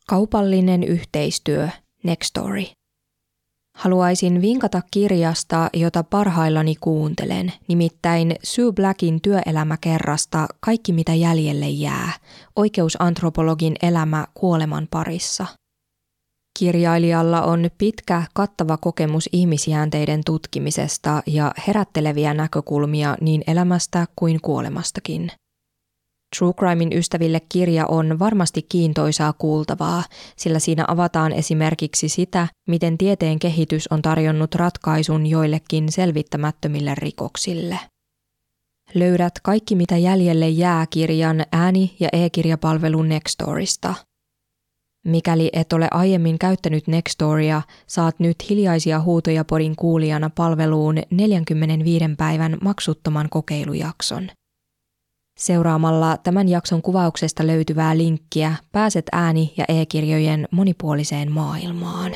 Kaupallinen yhteistyö, Nextory. Haluaisin vinkata kirjasta, jota parhaillani kuuntelen, nimittäin Sue Blackin työelämäkerrasta Kaikki mitä jäljelle jää, oikeusantropologin elämä kuoleman parissa. Kirjailijalla on pitkä, kattava kokemus ihmisjäänteiden tutkimisesta ja herätteleviä näkökulmia niin elämästä kuin kuolemastakin. True Crimen ystäville kirja on varmasti kiintoisaa kuultavaa, sillä siinä avataan esimerkiksi sitä, miten tieteen kehitys on tarjonnut ratkaisun joillekin selvittämättömille rikoksille. Löydät Kaikki mitä jäljelle jää -kirjan ääni- ja e-kirjapalvelun Nextorysta. Mikäli et ole aiemmin käyttänyt Nextorya, saat nyt Hiljaisia huutoja -podin kuulijana palveluun 45 päivän maksuttoman kokeilujakson. Seuraamalla tämän jakson kuvauksesta löytyvää linkkiä pääset ääni- ja e-kirjojen monipuoliseen maailmaan.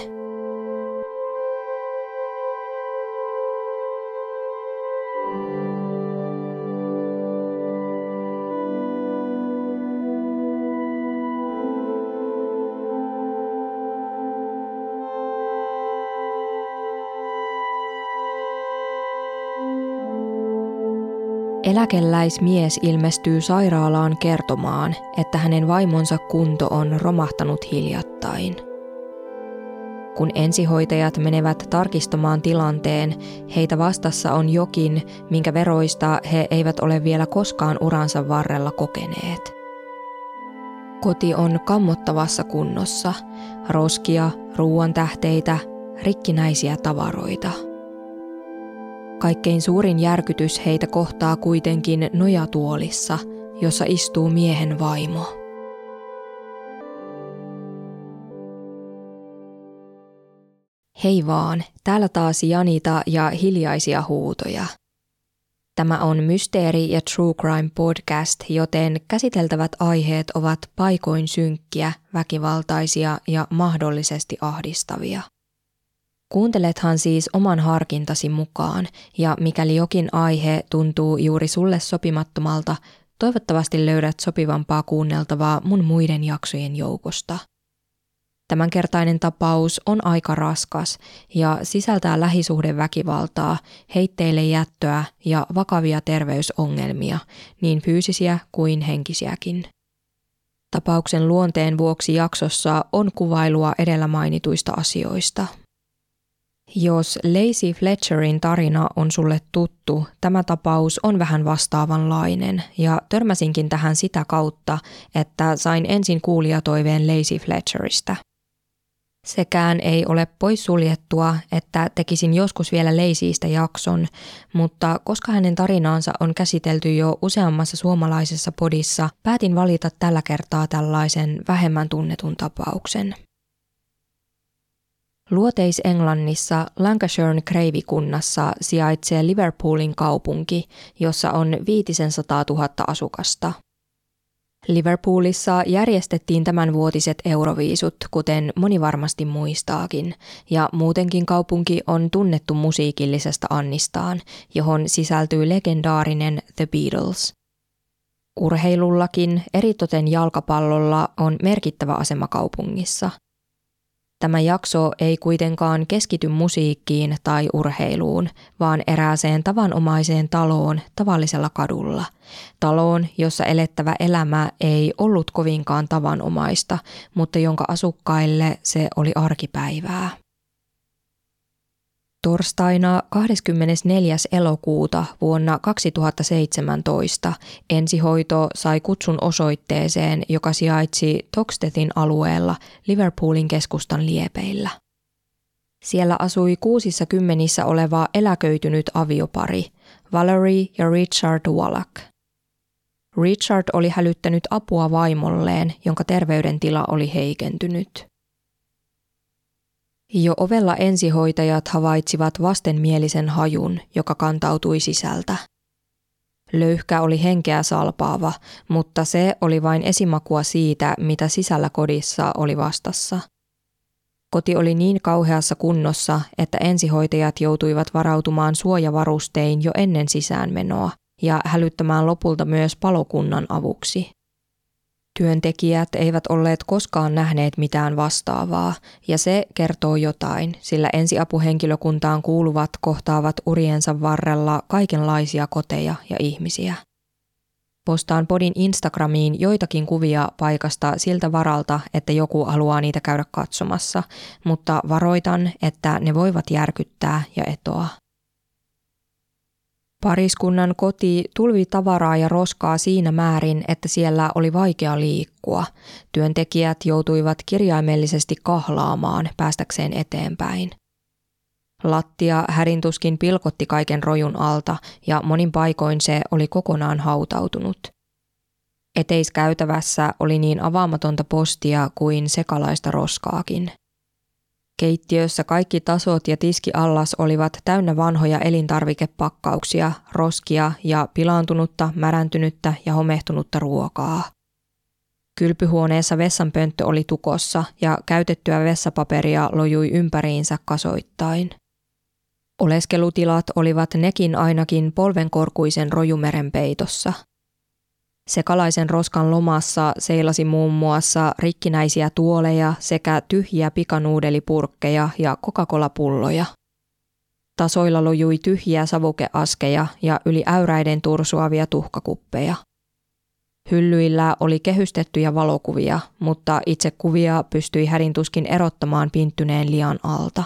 Eläkeläismies ilmestyy sairaalaan kertomaan, että hänen vaimonsa kunto on romahtanut hiljattain. Kun ensihoitajat menevät tarkistamaan tilanteen, heitä vastassa on jokin, minkä veroista he eivät ole vielä koskaan uransa varrella kokeneet. Koti on kammottavassa kunnossa, roskia, ruoantähteitä, rikkinäisiä tavaroita. Kaikkein suurin järkytys heitä kohtaa kuitenkin nojatuolissa, jossa istuu miehen vaimo. Hei vaan, täällä taas Janita ja Hiljaisia huutoja. Tämä on mysteeri- ja true crime podcast, joten käsiteltävät aiheet ovat paikoin synkkiä, väkivaltaisia ja mahdollisesti ahdistavia. Kuuntelethan siis oman harkintasi mukaan, ja mikäli jokin aihe tuntuu juuri sulle sopimattomalta, toivottavasti löydät sopivampaa kuunneltavaa mun muiden jaksojen joukosta. Tämänkertainen tapaus on aika raskas ja sisältää lähisuhdeväkivaltaa, heitteille jättöä ja vakavia terveysongelmia, niin fyysisiä kuin henkisiäkin. Tapauksen luonteen vuoksi jaksossa on kuvailua edellä mainituista asioista. Jos Lacey Fletcherin tarina on sulle tuttu, tämä tapaus on vähän vastaavanlainen ja törmäsinkin tähän sitä kautta, että sain ensin kuulijatoiveen Lacey Fletcheristä. Sekään ei ole poissuljettua, että tekisin joskus vielä Laceystä jakson, mutta koska hänen tarinaansa on käsitelty jo useammassa suomalaisessa podissa, päätin valita tällä kertaa tällaisen vähemmän tunnetun tapauksen. Luoteis-Englannissa Lancashiren Creevy-kunnassa sijaitsee Liverpoolin kaupunki, jossa on 500 000 asukasta. Liverpoolissa järjestettiin tämänvuotiset Euroviisut, kuten moni varmasti muistaakin, ja muutenkin kaupunki on tunnettu musiikillisesta annistaan, johon sisältyy legendaarinen The Beatles. Urheilullakin, eritoten jalkapallolla, on merkittävä asema kaupungissa. Tämä jakso ei kuitenkaan keskity musiikkiin tai urheiluun, vaan erääseen tavanomaiseen taloon tavallisella kadulla. Taloon, jossa elettävä elämä ei ollut kovinkaan tavanomaista, mutta jonka asukkaille se oli arkipäivää. Torstaina 24. elokuuta vuonna 2017 ensihoito sai kutsun osoitteeseen, joka sijaitsi Toxtethin alueella Liverpoolin keskustan liepeillä. Siellä asui 60 oleva eläköitynyt aviopari, Valerie ja Richard Wallach. Richard oli hälyttänyt apua vaimolleen, jonka terveydentila oli heikentynyt. Jo ovella ensihoitajat havaitsivat vastenmielisen hajun, joka kantautui sisältä. Löyhkä oli henkeä salpaava, mutta se oli vain esimakua siitä, mitä sisällä kodissa oli vastassa. Koti oli niin kauheassa kunnossa, että ensihoitajat joutuivat varautumaan suojavarustein jo ennen sisäänmenoa ja hälyttämään lopulta myös palokunnan avuksi. Työntekijät eivät olleet koskaan nähneet mitään vastaavaa, ja se kertoo jotain, sillä ensiapuhenkilökuntaan kuuluvat kohtaavat uriensa varrella kaikenlaisia koteja ja ihmisiä. Postaan podin Instagramiin joitakin kuvia paikasta siltä varalta, että joku haluaa niitä käydä katsomassa, mutta varoitan, että ne voivat järkyttää ja etoa. Pariskunnan koti tulvi tavaraa ja roskaa siinä määrin, että siellä oli vaikea liikkua. Työntekijät joutuivat kirjaimellisesti kahlaamaan päästäkseen eteenpäin. Lattia hädintuskin pilkotti kaiken rojun alta ja monin paikoin se oli kokonaan hautautunut. Eteiskäytävässä oli niin avaamatonta postia kuin sekalaista roskaakin. Keittiössä kaikki tasot ja tiskiallas olivat täynnä vanhoja elintarvikepakkauksia, roskia ja pilaantunutta, märäntynyttä ja homehtunutta ruokaa. Kylpyhuoneessa vessanpönttö oli tukossa ja käytettyä vessapaperia lojui ympäriinsä kasoittain. Oleskelutilat olivat nekin ainakin polvenkorkuisen rojumeren peitossa. Sekalaisen roskan lomassa seilasi muun muassa rikkinäisiä tuoleja sekä tyhjiä pikanuudelipurkkeja ja Coca-Cola-pulloja. Tasoilla lojui tyhjiä savukeaskeja ja yli äyräiden tursuavia tuhkakuppeja. Hyllyillä oli kehystettyjä valokuvia, mutta itse kuvia pystyi hädintuskin erottamaan pinttyneen lian alta.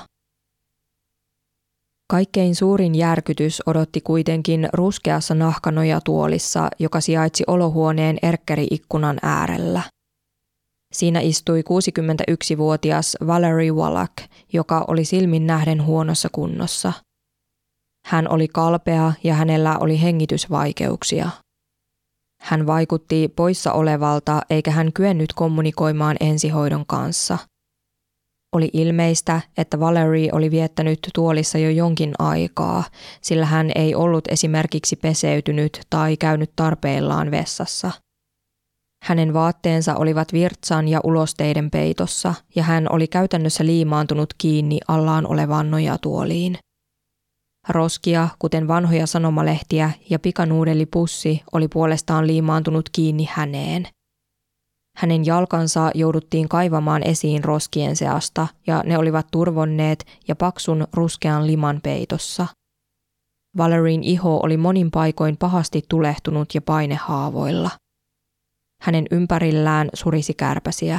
Kaikkein suurin järkytys odotti kuitenkin ruskeassa nahkanojatuolissa, joka sijaitsi olohuoneen erkkeri-ikkunan äärellä. Siinä istui 61-vuotias Valerie Wallach, joka oli silmin nähden huonossa kunnossa. Hän oli kalpea ja hänellä oli hengitysvaikeuksia. Hän vaikutti poissa olevalta eikä hän kyennyt kommunikoimaan ensihoidon kanssa. Oli ilmeistä, että Valerie oli viettänyt tuolissa jo jonkin aikaa, sillä hän ei ollut esimerkiksi peseytynyt tai käynyt tarpeillaan vessassa. Hänen vaatteensa olivat virtsan ja ulosteiden peitossa ja hän oli käytännössä liimaantunut kiinni allaan olevaan nojatuoliin. Roskia, kuten vanhoja sanomalehtiä ja pikanuudelipussi, oli puolestaan liimaantunut kiinni häneen. Hänen jalkansa jouduttiin kaivamaan esiin roskien seasta ja ne olivat turvonneet ja paksun ruskean liman peitossa. Valerien iho oli monin paikoin pahasti tulehtunut ja painehaavoilla. Hänen ympärillään surisi kärpäsiä.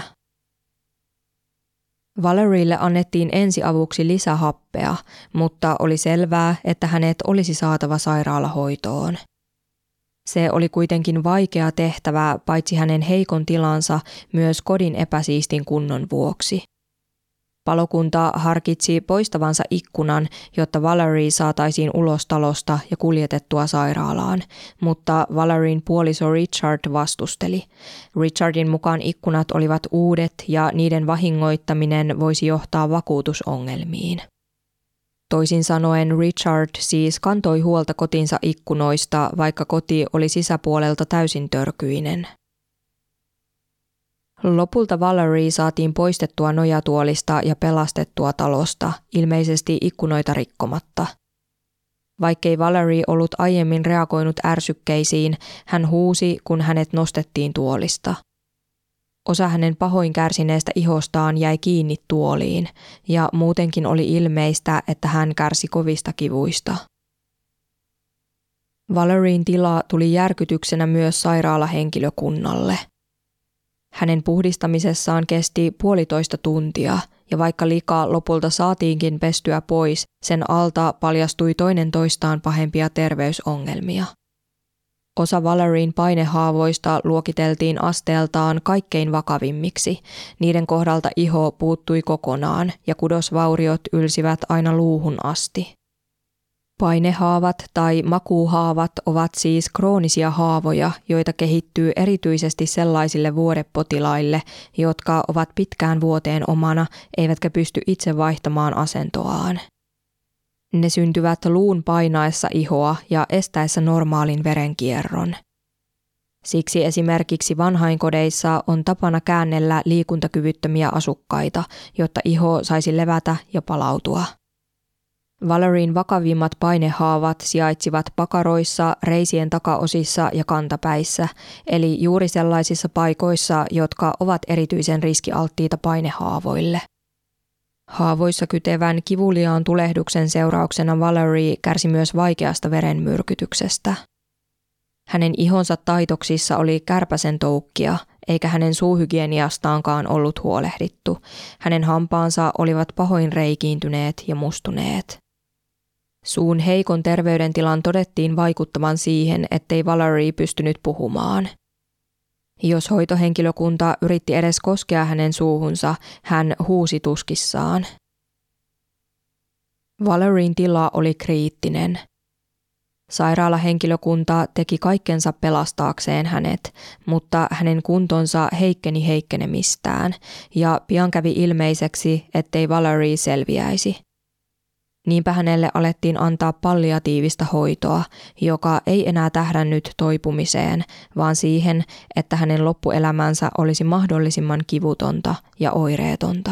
Valerielle annettiin ensiavuksi lisähappea, mutta oli selvää, että hänet olisi saatava sairaalahoitoon. Se oli kuitenkin vaikea tehtävä paitsi hänen heikon tilansa myös kodin epäsiistin kunnon vuoksi. Palokunta harkitsi poistavansa ikkunan, jotta Valerie saataisiin ulos talosta ja kuljetettua sairaalaan, mutta Valerien puoliso Richard vastusteli. Richardin mukaan ikkunat olivat uudet ja niiden vahingoittaminen voisi johtaa vakuutusongelmiin. Toisin sanoen Richard siis kantoi huolta kotinsa ikkunoista, vaikka koti oli sisäpuolelta täysin törkyinen. Lopulta Valerie saatiin poistettua nojatuolista ja pelastettua talosta, ilmeisesti ikkunoita rikkomatta. Vaikkei Valerie ollut aiemmin reagoinut ärsykkeisiin, hän huusi, kun hänet nostettiin tuolista. Osa hänen pahoin kärsineestä ihostaan jäi kiinni tuoliin, ja muutenkin oli ilmeistä, että hän kärsi kovista kivuista. Valerien tila tuli järkytyksenä myös sairaalahenkilökunnalle. Hänen puhdistamisessaan kesti 1,5 tuntia, ja vaikka lika lopulta saatiinkin pestyä pois, sen alta paljastui toinen toistaan pahempia terveysongelmia. Osa Valerien painehaavoista luokiteltiin asteeltaan kaikkein vakavimmiksi. Niiden kohdalta iho puuttui kokonaan ja kudosvauriot ylsivät aina luuhun asti. Painehaavat tai makuuhaavat ovat siis kroonisia haavoja, joita kehittyy erityisesti sellaisille vuodepotilaille, jotka ovat pitkään vuoteen omana eivätkä pysty itse vaihtamaan asentoaan. Ne syntyvät luun painaessa ihoa ja estäessä normaalin verenkierron. Siksi esimerkiksi vanhainkodeissa on tapana käännellä liikuntakyvyttömiä asukkaita, jotta iho saisi levätä ja palautua. Valerien vakavimmat painehaavat sijaitsivat pakaroissa, reisien takaosissa ja kantapäissä, eli juuri sellaisissa paikoissa, jotka ovat erityisen riskialttiita painehaavoille. Haavoissa kytevän kivuliaan tulehduksen seurauksena Valerie kärsi myös vaikeasta verenmyrkytyksestä. Hänen ihonsa taitoksissa oli kärpäsen toukkia, eikä hänen suuhygieniastaankaan ollut huolehdittu. Hänen hampaansa olivat pahoin reikiintyneet ja mustuneet. Suun heikon terveydentilan todettiin vaikuttavan siihen, ettei Valerie pystynyt puhumaan. Jos hoitohenkilökunta yritti edes koskea hänen suuhunsa, hän huusi tuskissaan. Valerien tila oli kriittinen. Sairaalahenkilökunta teki kaikkensa pelastaakseen hänet, mutta hänen kuntonsa heikkeni heikkenemistään ja pian kävi ilmeiseksi, ettei Valerie selviäisi. Niinpä hänelle alettiin antaa palliatiivista hoitoa, joka ei enää tähdännyt toipumiseen, vaan siihen, että hänen loppuelämänsä olisi mahdollisimman kivutonta ja oireetonta.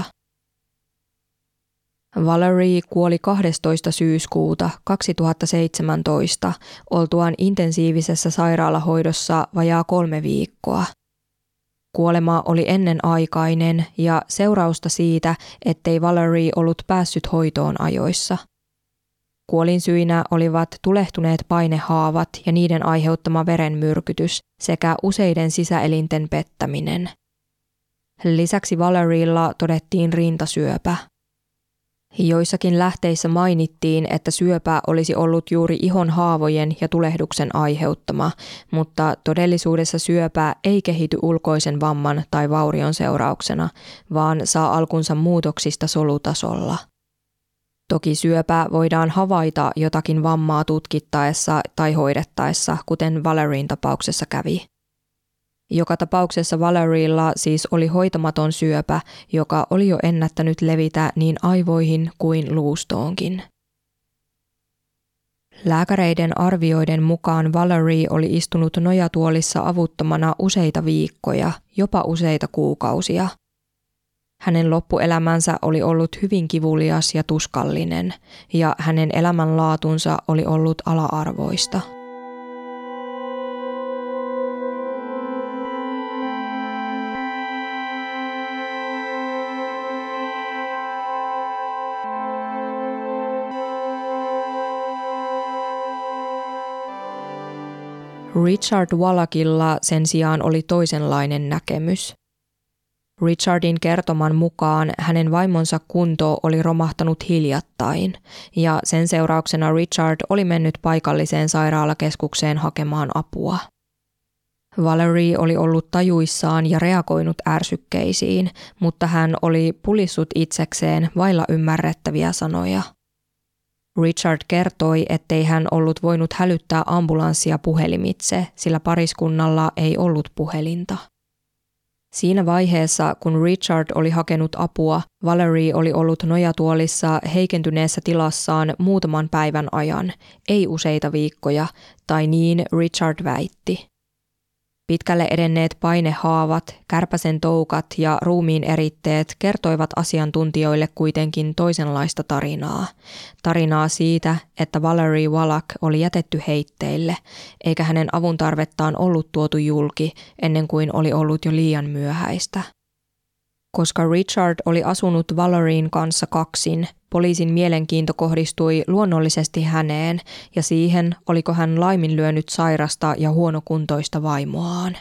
Valerie kuoli 12. syyskuuta 2017 oltuaan intensiivisessä sairaalahoidossa vajaa 3 viikkoa. Kuolema oli ennenaikainen ja seurausta siitä, ettei Valerie ollut päässyt hoitoon ajoissa. Kuolinsyinä olivat tulehtuneet painehaavat ja niiden aiheuttama verenmyrkytys sekä useiden sisäelinten pettäminen. Lisäksi Valeriella todettiin rintasyöpä. Joissakin lähteissä mainittiin, että syöpä olisi ollut juuri ihon haavojen ja tulehduksen aiheuttama, mutta todellisuudessa syöpä ei kehity ulkoisen vamman tai vaurion seurauksena, vaan saa alkunsa muutoksista solutasolla. Toki syöpä voidaan havaita jotakin vammaa tutkittaessa tai hoidettaessa, kuten Valerien tapauksessa kävi. Joka tapauksessa Valeriella siis oli hoitamaton syöpä, joka oli jo ennättänyt levitä niin aivoihin kuin luustoonkin. Lääkäreiden arvioiden mukaan Valerie oli istunut nojatuolissa avuttomana useita viikkoja, jopa useita kuukausia. Hänen loppuelämänsä oli ollut hyvin kivulias ja tuskallinen, ja hänen elämänlaatunsa oli ollut ala-arvoista. Richard Wallachilla sen sijaan oli toisenlainen näkemys. Richardin kertoman mukaan hänen vaimonsa kunto oli romahtanut hiljattain ja sen seurauksena Richard oli mennyt paikalliseen sairaalakeskukseen hakemaan apua. Valerie oli ollut tajuissaan ja reagoinut ärsykkeisiin, mutta hän oli pulissut itsekseen vailla ymmärrettäviä sanoja. Richard kertoi, ettei hän ollut voinut hälyttää ambulanssia puhelimitse, sillä pariskunnalla ei ollut puhelinta. Siinä vaiheessa, kun Richard oli hakenut apua, Valerie oli ollut nojatuolissa heikentyneessä tilassaan muutaman päivän ajan, ei useita viikkoja, tai niin Richard väitti. Pitkälle edenneet painehaavat, kärpäsen toukat ja ruumiin eritteet kertoivat asiantuntijoille kuitenkin toisenlaista tarinaa. Tarinaa siitä, että Valerie Wallach oli jätetty heitteille, eikä hänen avuntarvettaan ollut tuotu julki ennen kuin oli ollut jo liian myöhäistä. Koska Richard oli asunut Valerien kanssa kaksin, poliisin mielenkiinto kohdistui luonnollisesti häneen ja siihen, oliko hän laiminlyönyt sairasta ja huonokuntoista vaimoaan.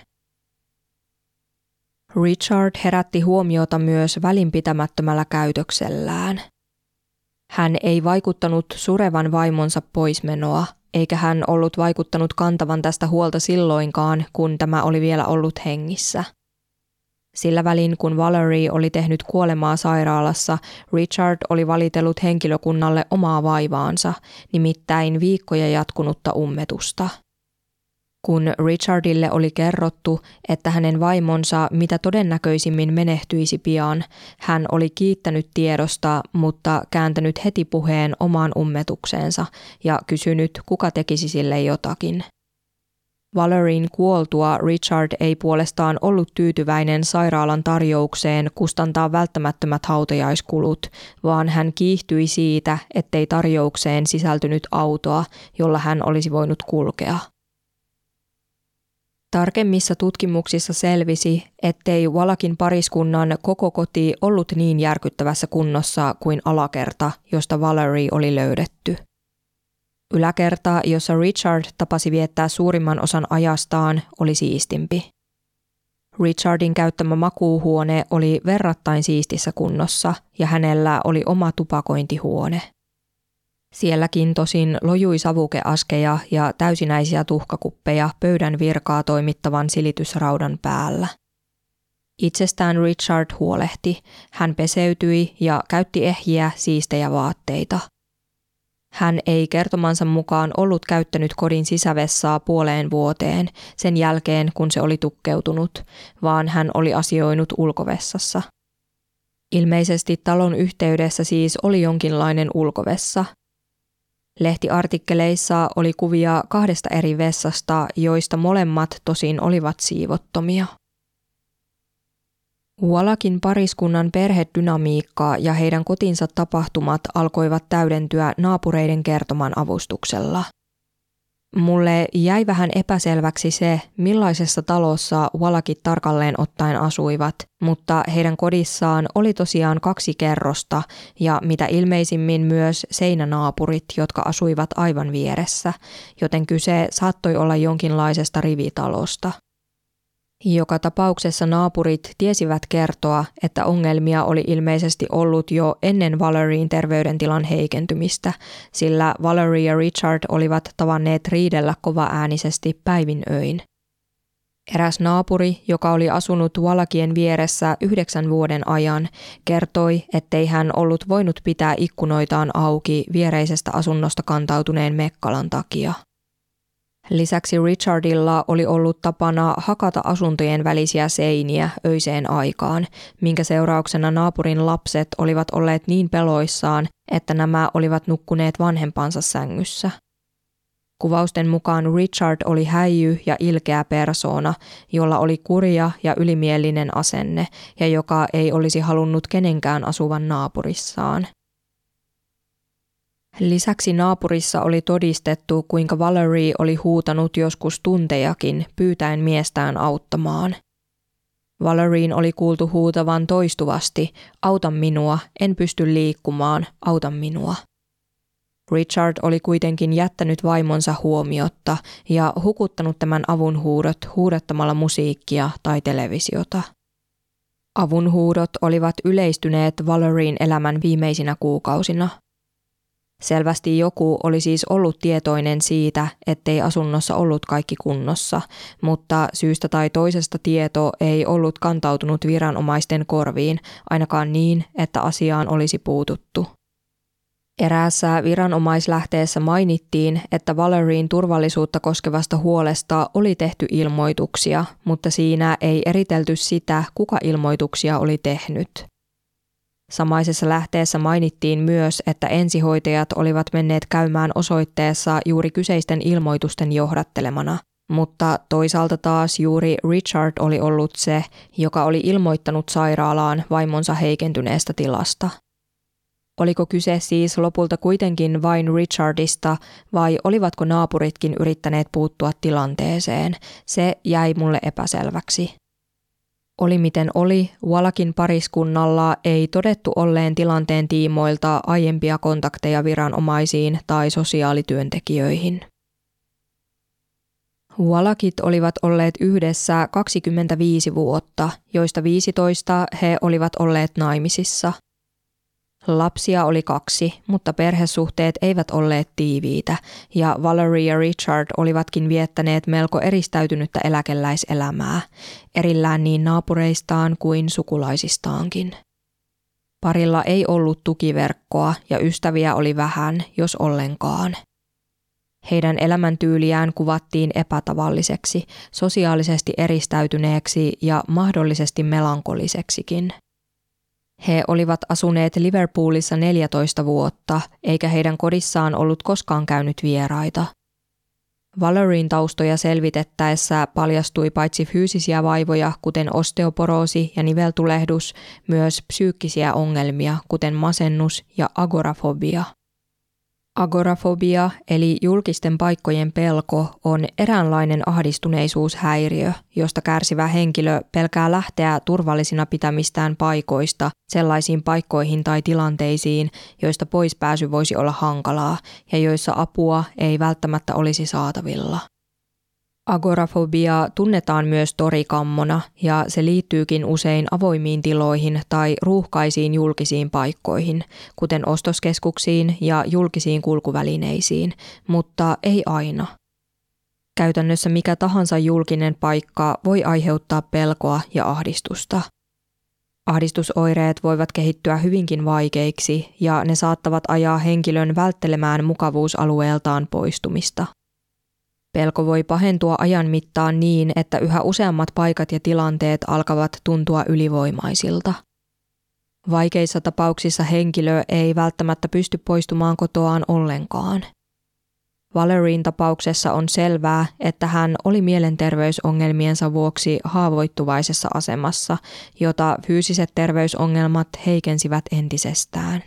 Richard herätti huomiota myös välinpitämättömällä käytöksellään. Hän ei vaikuttanut surevan vaimonsa poismenoa, eikä hän ollut vaikuttanut kantavan tästä huolta silloinkaan, kun tämä oli vielä ollut hengissä. Sillä välin, kun Valerie oli tehnyt kuolemaa sairaalassa, Richard oli valitellut henkilökunnalle omaa vaivaansa, nimittäin viikkoja jatkunutta ummetusta. Kun Richardille oli kerrottu, että hänen vaimonsa mitä todennäköisimmin menehtyisi pian, hän oli kiittänyt tiedosta, mutta kääntänyt heti puheen omaan ummetukseensa ja kysynyt, kuka tekisi sille jotakin. Valerien kuoltua Richard ei puolestaan ollut tyytyväinen sairaalan tarjoukseen kustantaa välttämättömät hautajaiskulut, vaan hän kiihtyi siitä, ettei tarjoukseen sisältynyt autoa, jolla hän olisi voinut kulkea. Tarkemmissa tutkimuksissa selvisi, ettei Wallakin pariskunnan koko koti ollut niin järkyttävässä kunnossa kuin alakerta, josta Valerie oli löydetty. Yläkerta, jossa Richard tapasi viettää suurimman osan ajastaan, oli siistimpi. Richardin käyttämä makuuhuone oli verrattain siistissä kunnossa ja hänellä oli oma tupakointihuone. Sielläkin tosin lojui savukeaskeja ja täysinäisiä tuhkakuppeja pöydän virkaa toimittavan silitysraudan päällä. Itsestään Richard huolehti, hän peseytyi ja käytti ehjiä, siistejä vaatteita. Hän ei kertomansa mukaan ollut käyttänyt kodin sisävessaa puoleen vuoteen sen jälkeen, kun se oli tukkeutunut, vaan hän oli asioinut ulkovessassa. Ilmeisesti talon yhteydessä siis oli jonkinlainen ulkovessa. Lehtiartikkeleissa oli kuvia 2 eri vessasta, joista molemmat tosin olivat siivottomia. Wallakin pariskunnan perhedynamiikka ja heidän kotinsa tapahtumat alkoivat täydentyä naapureiden kertoman avustuksella. Mulle jäi vähän epäselväksi se, millaisessa talossa Wallakit tarkalleen ottaen asuivat, mutta heidän kodissaan oli tosiaan 2 kerrosta ja mitä ilmeisimmin myös seinänaapurit, jotka asuivat aivan vieressä, joten kyse saattoi olla jonkinlaisesta rivitalosta. Joka tapauksessa naapurit tiesivät kertoa, että ongelmia oli ilmeisesti ollut jo ennen Valerien terveydentilan heikentymistä, sillä Valerie ja Richard olivat tavanneet riidellä kovaäänisesti päivin öin. Eräs naapuri, joka oli asunut Wallakien vieressä 9 vuoden ajan, kertoi, ettei hän ollut voinut pitää ikkunoitaan auki viereisestä asunnosta kantautuneen mekkalan takia. Lisäksi Richardilla oli ollut tapana hakata asuntojen välisiä seiniä öiseen aikaan, minkä seurauksena naapurin lapset olivat olleet niin peloissaan, että nämä olivat nukkuneet vanhempansa sängyssä. Kuvausten mukaan Richard oli häijy ja ilkeä persoona, jolla oli kurja ja ylimielinen asenne ja joka ei olisi halunnut kenenkään asuvan naapurissaan. Lisäksi naapurissa oli todistettu, kuinka Valerie oli huutanut joskus tuntejakin pyytäen miestään auttamaan. Valerien oli kuultu huutavan toistuvasti, auta minua, en pysty liikkumaan, auta minua. Richard oli kuitenkin jättänyt vaimonsa huomiotta ja hukuttanut tämän avunhuudot huudattamalla musiikkia tai televisiota. Avunhuudot olivat yleistyneet Valerien elämän viimeisinä kuukausina. Selvästi joku oli siis ollut tietoinen siitä, ettei asunnossa ollut kaikki kunnossa, mutta syystä tai toisesta tieto ei ollut kantautunut viranomaisten korviin, ainakaan niin, että asiaan olisi puututtu. Eräässä viranomaislähteessä mainittiin, että Valerien turvallisuutta koskevasta huolesta oli tehty ilmoituksia, mutta siinä ei eritelty sitä, kuka ilmoituksia oli tehnyt. Samaisessa lähteessä mainittiin myös, että ensihoitajat olivat menneet käymään osoitteessa juuri kyseisten ilmoitusten johdattelemana, mutta toisaalta taas juuri Richard oli ollut se, joka oli ilmoittanut sairaalaan vaimonsa heikentyneestä tilasta. Oliko kyse siis lopulta kuitenkin vain Richardista vai olivatko naapuritkin yrittäneet puuttua tilanteeseen? Se jäi mulle epäselväksi. Oli miten oli, Wallakin pariskunnalla ei todettu olleen tilanteen tiimoilta aiempia kontakteja viranomaisiin tai sosiaalityöntekijöihin. Wallakit olivat olleet yhdessä 25 vuotta, joista 15 he olivat olleet naimisissa. Lapsia oli 2, mutta perhesuhteet eivät olleet tiiviitä ja Valerie ja Richard olivatkin viettäneet melko eristäytynyttä eläkeläiselämää, erillään niin naapureistaan kuin sukulaisistaankin. Parilla ei ollut tukiverkkoa ja ystäviä oli vähän, jos ollenkaan. Heidän elämäntyyliään kuvattiin epätavalliseksi, sosiaalisesti eristäytyneeksi ja mahdollisesti melankoliseksikin. He olivat asuneet Liverpoolissa 14 vuotta, eikä heidän kodissaan ollut koskaan käynyt vieraita. Valerien taustoja selvitettäessä paljastui paitsi fyysisiä vaivoja, kuten osteoporoosi ja niveltulehdus, myös psyykkisiä ongelmia, kuten masennus ja agorafobia. Agorafobia, eli julkisten paikkojen pelko, on eräänlainen ahdistuneisuushäiriö, josta kärsivä henkilö pelkää lähteä turvallisina pitämistään paikoista sellaisiin paikkoihin tai tilanteisiin, joista poispääsy voisi olla hankalaa ja joissa apua ei välttämättä olisi saatavilla. Agorafobia tunnetaan myös torikammona ja se liittyykin usein avoimiin tiloihin tai ruuhkaisiin julkisiin paikkoihin, kuten ostoskeskuksiin ja julkisiin kulkuvälineisiin, mutta ei aina. Käytännössä mikä tahansa julkinen paikka voi aiheuttaa pelkoa ja ahdistusta. Ahdistusoireet voivat kehittyä hyvinkin vaikeiksi ja ne saattavat ajaa henkilön välttelemään mukavuusalueeltaan poistumista. Pelko voi pahentua ajan mittaan niin, että yhä useammat paikat ja tilanteet alkavat tuntua ylivoimaisilta. Vaikeissa tapauksissa henkilö ei välttämättä pysty poistumaan kotoaan ollenkaan. Valerien tapauksessa on selvää, että hän oli mielenterveysongelmiensa vuoksi haavoittuvaisessa asemassa, jota fyysiset terveysongelmat heikensivät entisestään.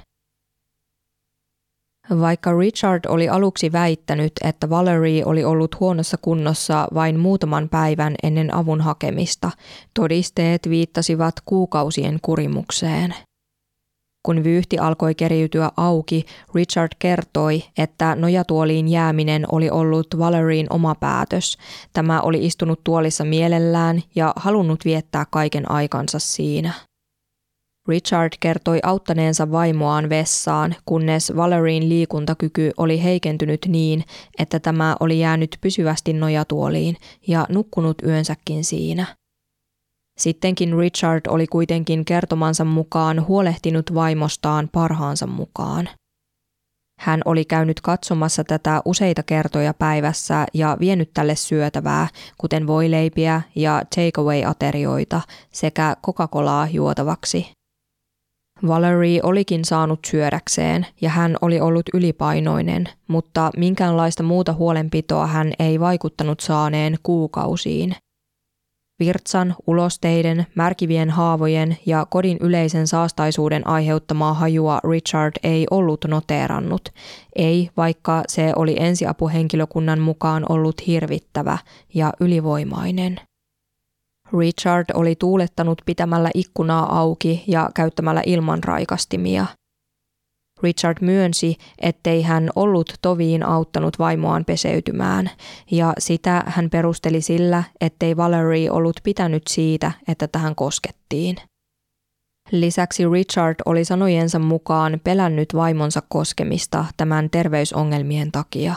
Vaikka Richard oli aluksi väittänyt, että Valerie oli ollut huonossa kunnossa vain muutaman päivän ennen avun hakemista, todisteet viittasivat kuukausien kurimukseen. Kun vyyhti alkoi keriytyä auki, Richard kertoi, että nojatuoliin jääminen oli ollut Valerien oma päätös. Tämä oli istunut tuolissa mielellään ja halunnut viettää kaiken aikansa siinä. Richard kertoi auttaneensa vaimoaan vessaan, kunnes Valerien liikuntakyky oli heikentynyt niin, että tämä oli jäänyt pysyvästi nojatuoliin ja nukkunut yönsäkin siinä. Sittenkin Richard oli kuitenkin kertomansa mukaan huolehtinut vaimostaan parhaansa mukaan. Hän oli käynyt katsomassa tätä useita kertoja päivässä ja vienyt tälle syötävää, kuten voileipiä ja takeaway-aterioita sekä Coca-Colaa juotavaksi. Valerie olikin saanut syödäkseen ja hän oli ollut ylipainoinen, mutta minkäänlaista muuta huolenpitoa hän ei vaikuttanut saaneen kuukausiin. Virtsan, ulosteiden, märkivien haavojen ja kodin yleisen saastaisuuden aiheuttamaa hajua Richard ei ollut noteerannut, ei vaikka se oli ensiapuhenkilökunnan mukaan ollut hirvittävä ja ylivoimainen. Richard oli tuulettanut pitämällä ikkunaa auki ja käyttämällä ilmanraikastimia. Richard myönsi, ettei hän ollut toviin auttanut vaimoaan peseytymään, ja sitä hän perusteli sillä, ettei Valerie ollut pitänyt siitä, että tähän koskettiin. Lisäksi Richard oli sanojensa mukaan pelännyt vaimonsa koskemista tämän terveysongelmien takia.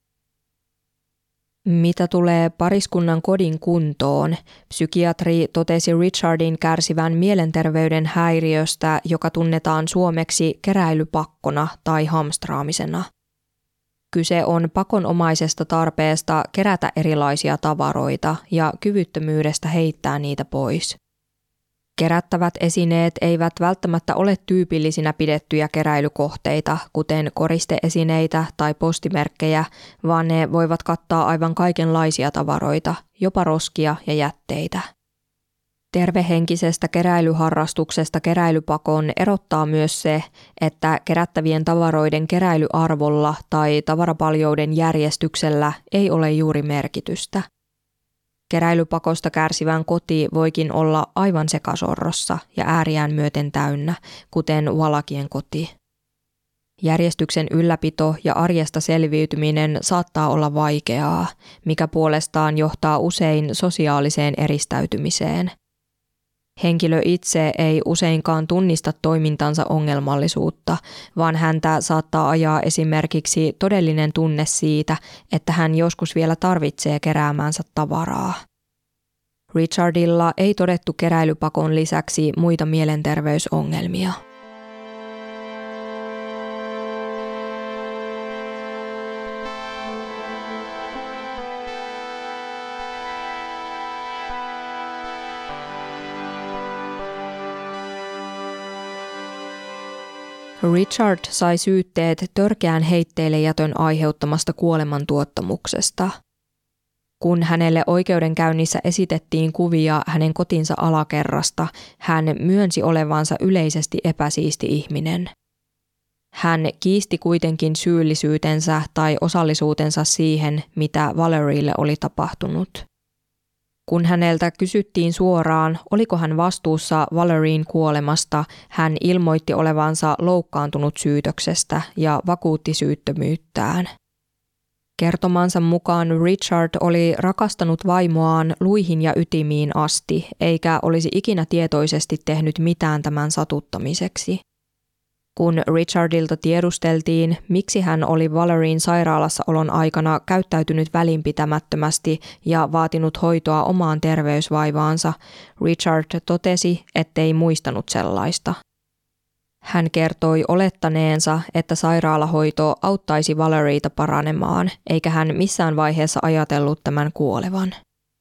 Mitä tulee pariskunnan kodin kuntoon, psykiatri totesi Richardin kärsivän mielenterveyden häiriöstä, joka tunnetaan suomeksi keräilypakkona tai hamstraamisena. Kyse on pakonomaisesta tarpeesta kerätä erilaisia tavaroita ja kyvyttömyydestä heittää niitä pois. Kerättävät esineet eivät välttämättä ole tyypillisinä pidettyjä keräilykohteita, kuten koristeesineitä tai postimerkkejä, vaan ne voivat kattaa aivan kaikenlaisia tavaroita, jopa roskia ja jätteitä. Tervehenkisestä keräilyharrastuksesta keräilypakon erottaa myös se, että kerättävien tavaroiden keräilyarvolla tai tavarapaljouden järjestyksellä ei ole juuri merkitystä. Keräilypakosta kärsivän koti voikin olla aivan sekasorrossa ja ääriään myöten täynnä, kuten Wallachien koti. Järjestyksen ylläpito ja arjesta selviytyminen saattaa olla vaikeaa, mikä puolestaan johtaa usein sosiaaliseen eristäytymiseen. Henkilö itse ei useinkaan tunnista toimintansa ongelmallisuutta, vaan häntä saattaa ajaa esimerkiksi todellinen tunne siitä, että hän joskus vielä tarvitsee keräämänsä tavaraa. Richardilla ei todettu keräilypakon lisäksi muita mielenterveysongelmia. Richard sai syytteet törkeän heitteillejätön aiheuttamasta kuolemantuottamuksesta. Kun hänelle oikeudenkäynnissä esitettiin kuvia hänen kotinsa alakerrasta, hän myönsi olevansa yleisesti epäsiisti ihminen. Hän kiisti kuitenkin syyllisyytensä tai osallisuutensa siihen, mitä Valerielle oli tapahtunut. Kun häneltä kysyttiin suoraan, oliko hän vastuussa Valerien kuolemasta, hän ilmoitti olevansa loukkaantunut syytöksestä ja vakuutti syyttömyyttään. Kertomansa mukaan Richard oli rakastanut vaimoaan luihin ja ytimiin asti, eikä olisi ikinä tietoisesti tehnyt mitään tämän satuttamiseksi. Kun Richardilta tiedusteltiin, miksi hän oli Valerien sairaalassa olon aikana käyttäytynyt välinpitämättömästi ja vaatinut hoitoa omaan terveysvaivaansa, Richard totesi, ettei muistanut sellaista. Hän kertoi olettaneensa, että sairaalahoito auttaisi Valerieta paranemaan, eikä hän missään vaiheessa ajatellut tämän kuolevan.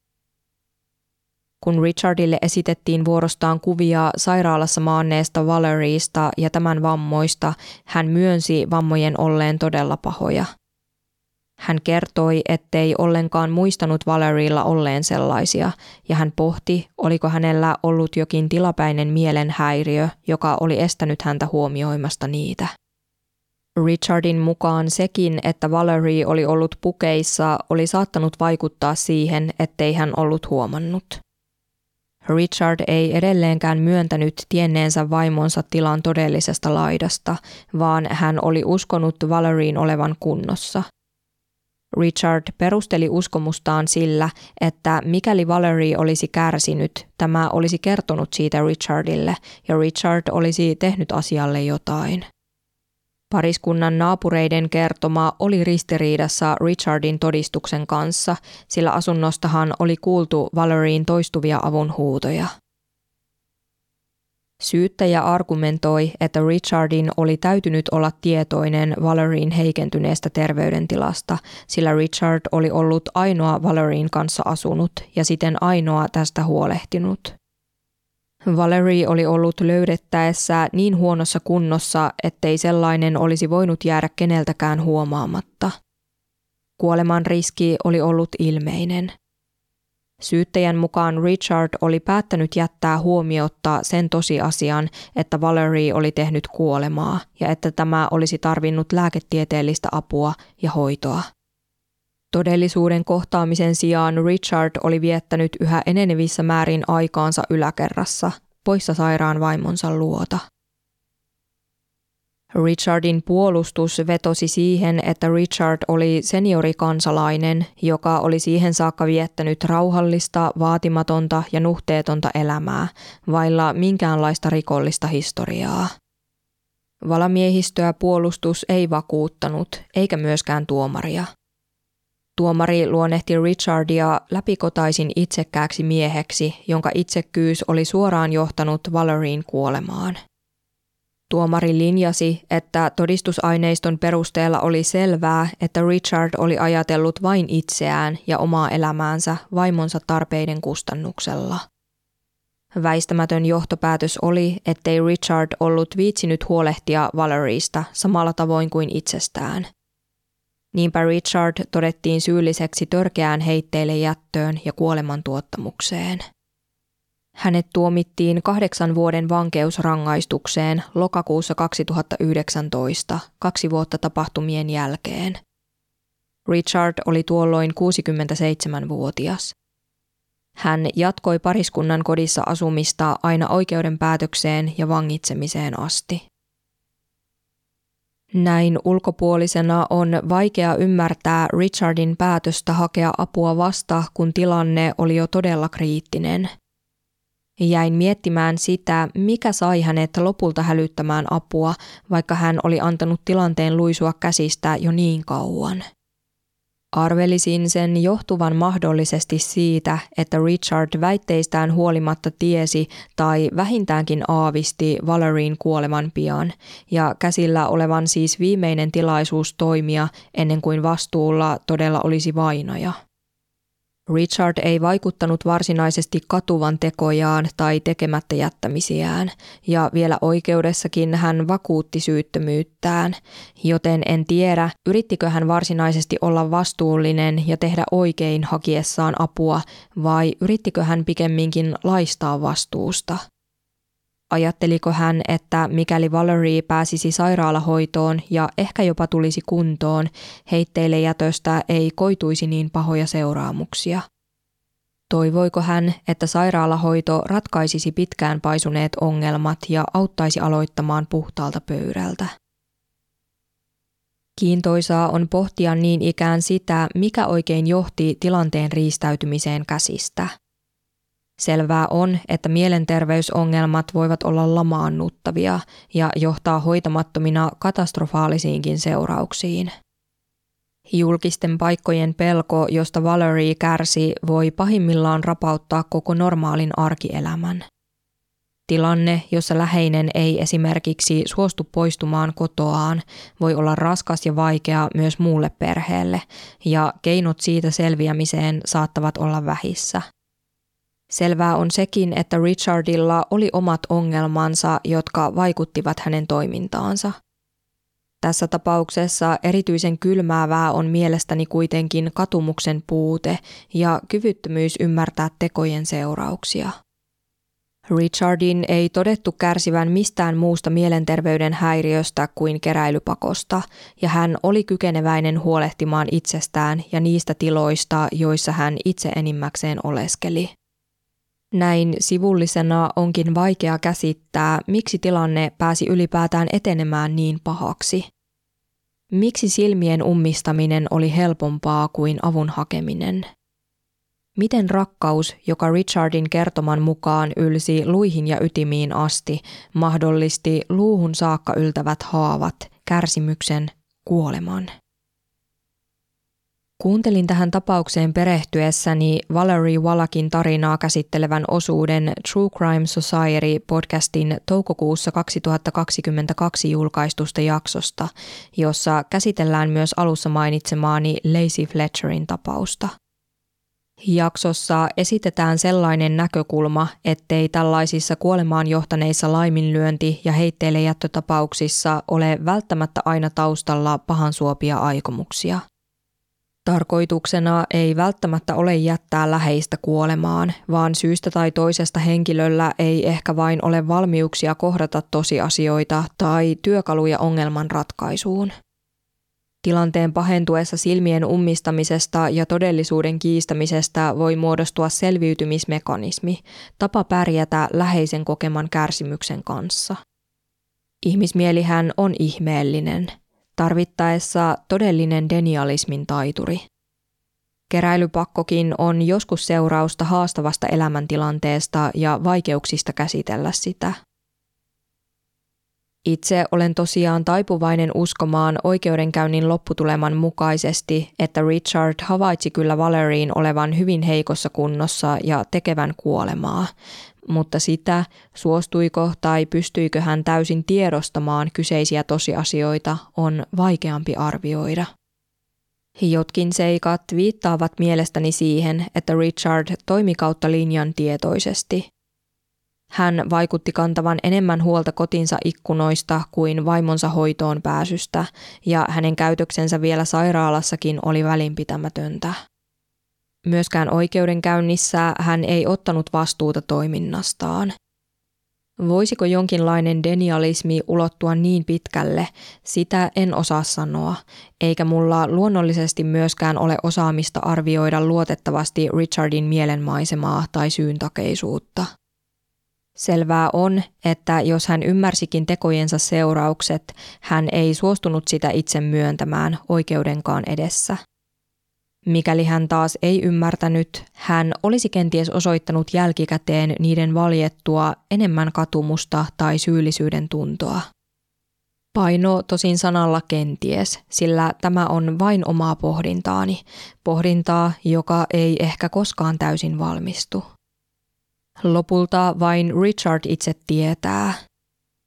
Kun Richardille esitettiin vuorostaan kuvia sairaalassa maanneesta Valeriesta ja tämän vammoista, hän myönsi vammojen olleen todella pahoja. Hän kertoi, ettei ollenkaan muistanut Valeriella olleen sellaisia, ja hän pohti, oliko hänellä ollut jokin tilapäinen mielenhäiriö, joka oli estänyt häntä huomioimasta niitä. Richardin mukaan sekin, että Valerie oli ollut pukeissa, oli saattanut vaikuttaa siihen, ettei hän ollut huomannut. Richard ei edelleenkään myöntänyt tienneensä vaimonsa tilan todellisesta laidasta, vaan hän oli uskonut Valerien olevan kunnossa. Richard perusteli uskomustaan sillä, että mikäli Valerie olisi kärsinyt, tämä olisi kertonut siitä Richardille ja Richard olisi tehnyt asialle jotain. Pariskunnan naapureiden kertoma oli ristiriidassa Richardin todistuksen kanssa, sillä asunnostahan oli kuultu Valerien toistuvia avunhuutoja. Syyttäjä argumentoi, että Richardin oli täytynyt olla tietoinen Valerien heikentyneestä terveydentilasta, sillä Richard oli ollut ainoa Valerien kanssa asunut ja siten ainoa tästä huolehtinut. Valerie oli ollut löydettäessä niin huonossa kunnossa, ettei sellainen olisi voinut jäädä keneltäkään huomaamatta. Kuoleman riski oli ollut ilmeinen. Syyttäjän mukaan Richard oli päättänyt jättää huomiotta sen tosiasian, että Valerie oli tehnyt kuolemaa ja että tämä olisi tarvinnut lääketieteellistä apua ja hoitoa. Todellisuuden kohtaamisen sijaan Richard oli viettänyt yhä enenevissä määrin aikaansa yläkerrassa, poissa sairaan vaimonsa luota. Richardin puolustus vetosi siihen, että Richard oli seniorikansalainen, joka oli siihen saakka viettänyt rauhallista, vaatimatonta ja nuhteetonta elämää, vailla minkäänlaista rikollista historiaa. Valamiehistöä puolustus ei vakuuttanut, eikä myöskään tuomaria. Tuomari luonnehti Richardia läpikotaisin itsekkääksi mieheksi, jonka itsekkyys oli suoraan johtanut Valerien kuolemaan. Tuomari linjasi, että todistusaineiston perusteella oli selvää, että Richard oli ajatellut vain itseään ja omaa elämäänsä vaimonsa tarpeiden kustannuksella. Väistämätön johtopäätös oli, ettei Richard ollut viitsinyt huolehtia Valeriesta samalla tavoin kuin itsestään. Niinpä Richard todettiin syylliseksi törkeään heitteille jättöön ja kuolemantuottamukseen. Hänet tuomittiin 8 vuoden vankeusrangaistukseen lokakuussa 2019, 2 vuotta tapahtumien jälkeen. Richard oli tuolloin 67-vuotias. Hän jatkoi pariskunnan kodissa asumista aina oikeuden päätökseen ja vangitsemiseen asti. Näin ulkopuolisena on vaikea ymmärtää Richardin päätöstä hakea apua vasta, kun tilanne oli jo todella kriittinen. Jäin miettimään sitä, mikä sai hänet lopulta hälyttämään apua, vaikka hän oli antanut tilanteen luisua käsistä jo niin kauan. Arvelisin sen johtuvan mahdollisesti siitä, että Richard väitteistään huolimatta tiesi tai vähintäänkin aavisti Valerien kuoleman pian ja käsillä olevan siis viimeinen tilaisuus toimia ennen kuin vastuulla todella olisi vainaja. Richard ei vaikuttanut varsinaisesti katuvan tekojaan tai tekemättä jättämisiään, ja vielä oikeudessakin hän vakuutti syyttömyyttään, joten en tiedä, yrittikö hän varsinaisesti olla vastuullinen ja tehdä oikein hakiessaan apua, vai yrittikö hän pikemminkin laistaa vastuusta. Ajatteliko hän, että mikäli Valerie pääsisi sairaalahoitoon ja ehkä jopa tulisi kuntoon, heitteille jätöstä ei koituisi niin pahoja seuraamuksia? Toivoiko hän, että sairaalahoito ratkaisisi pitkään paisuneet ongelmat ja auttaisi aloittamaan puhtaalta pöydältä? Kiintoisaa on pohtia niin ikään sitä, mikä oikein johti tilanteen riistäytymiseen käsistä. Selvää on, että mielenterveysongelmat voivat olla lamaannuttavia ja johtaa hoitamattomina katastrofaalisiinkin seurauksiin. Julkisten paikkojen pelko, josta Valerie kärsi, voi pahimmillaan rapauttaa koko normaalin arkielämän. Tilanne, jossa läheinen ei esimerkiksi suostu poistumaan kotoaan, voi olla raskas ja vaikea myös muulle perheelle, ja keinot siitä selviämiseen saattavat olla vähissä. Selvää on sekin, että Richardilla oli omat ongelmansa, jotka vaikuttivat hänen toimintaansa. Tässä tapauksessa erityisen kylmäävää on mielestäni kuitenkin katumuksen puute ja kyvyttömyys ymmärtää tekojen seurauksia. Richardin ei todettu kärsivän mistään muusta mielenterveyden häiriöstä kuin keräilypakosta, ja hän oli kykeneväinen huolehtimaan itsestään ja niistä tiloista, joissa hän itse enimmäkseen oleskeli. Näin sivullisena onkin vaikea käsittää, miksi tilanne pääsi ylipäätään etenemään niin pahaksi. Miksi silmien ummistaminen oli helpompaa kuin avun hakeminen? Miten rakkaus, joka Richardin kertoman mukaan ylsi luihin ja ytimiin asti, mahdollisti luuhun saakka yltävät haavat, kärsimyksen, kuoleman? Kuuntelin tähän tapaukseen perehtyessäni Valerie Wallachin tarinaa käsittelevän osuuden True Crime Society-podcastin toukokuussa 2022 julkaistusta jaksosta, jossa käsitellään myös alussa mainitsemaani Lacey Fletcherin tapausta. Jaksossa esitetään sellainen näkökulma, ettei tällaisissa kuolemaan johtaneissa laiminlyönti- ja heitteillejättötapauksissa ole välttämättä aina taustalla pahansuopia aikomuksia. Tarkoituksena ei välttämättä ole jättää läheistä kuolemaan, vaan syystä tai toisesta henkilöllä ei ehkä vain ole valmiuksia kohdata tosiasioita tai työkaluja ongelman ratkaisuun. Tilanteen pahentuessa silmien ummistamisesta ja todellisuuden kiistämisestä voi muodostua selviytymismekanismi, tapa pärjätä läheisen kokeman kärsimyksen kanssa. Ihmismielihän on ihmeellinen. Tarvittaessa todellinen denialismin taituri. Keräilypakkokin on joskus seurausta haastavasta elämäntilanteesta ja vaikeuksista käsitellä sitä. Itse olen tosiaan taipuvainen uskomaan oikeudenkäynnin lopputuleman mukaisesti, että Richard havaitsi kyllä Valerien olevan hyvin heikossa kunnossa ja tekevän kuolemaa, mutta sitä, suostuiko tai pystyikö hän täysin tiedostamaan kyseisiä tosiasioita, on vaikeampi arvioida. Jotkin seikat viittaavat mielestäni siihen, että Richard toimi kautta linjan tietoisesti. Hän vaikutti kantavan enemmän huolta kotinsa ikkunoista kuin vaimonsa hoitoon pääsystä, ja hänen käytöksensä vielä sairaalassakin oli välinpitämätöntä. Myöskään oikeudenkäynnissä hän ei ottanut vastuuta toiminnastaan. Voisiko jonkinlainen denialismi ulottua niin pitkälle, sitä en osaa sanoa, eikä mulla luonnollisesti myöskään ole osaamista arvioida luotettavasti Richardin mielenmaisemaa tai syyntakeisuutta. Selvää on, että jos hän ymmärsikin tekojensa seuraukset, hän ei suostunut sitä itse myöntämään oikeudenkaan edessä. Mikäli hän taas ei ymmärtänyt, hän olisi kenties osoittanut jälkikäteen niiden valjettua enemmän katumusta tai syyllisyyden tuntoa. Paino tosin sanalla kenties, sillä tämä on vain omaa pohdintaani, pohdintaa, joka ei ehkä koskaan täysin valmistu. Lopulta vain Richard itse tietää.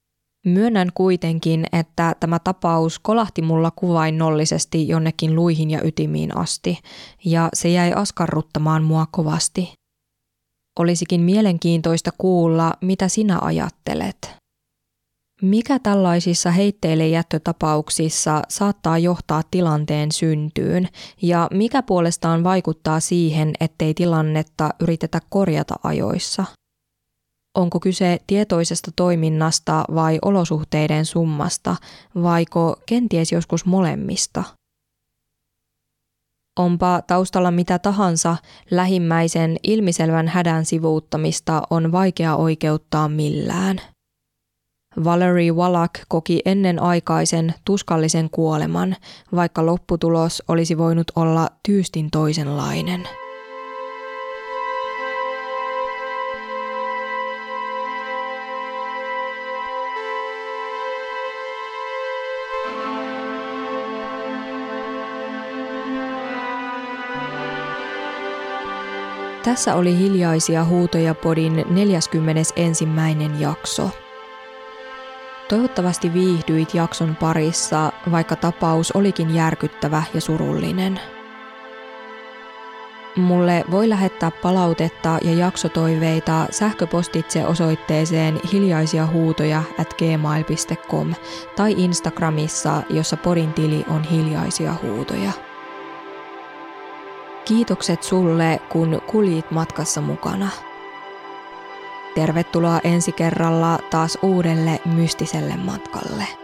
Myönnän kuitenkin, että tämä tapaus kolahti mulla kuvainnollisesti jonnekin luihin ja ytimiin asti, ja se jäi askarruttamaan mua kovasti. Olisikin mielenkiintoista kuulla, mitä sinä ajattelet. Mikä tällaisissa heitteillejättötapauksissa saattaa johtaa tilanteen syntyyn, ja mikä puolestaan vaikuttaa siihen, ettei tilannetta yritetä korjata ajoissa? Onko kyse tietoisesta toiminnasta vai olosuhteiden summasta, vaiko kenties joskus molemmista? Onpa taustalla mitä tahansa, lähimmäisen ilmiselvän hädän sivuuttamista on vaikea oikeuttaa millään. Valerie Wallach koki ennenaikaisen tuskallisen kuoleman, vaikka lopputulos olisi voinut olla tyystin toisenlainen. Tässä oli Hiljaisia huutoja -podin 41. jakso. Toivottavasti viihdyit jakson parissa, vaikka tapaus olikin järkyttävä ja surullinen. Mulle voi lähettää palautetta ja jaksotoiveita sähköpostitse osoitteeseen hiljaisiahuutoja@gmail.com tai Instagramissa, jossa podin tili on Hiljaisia huutoja. Kiitokset sulle, kun kuljit matkassa mukana. Tervetuloa ensi kerralla taas uudelle mystiselle matkalle.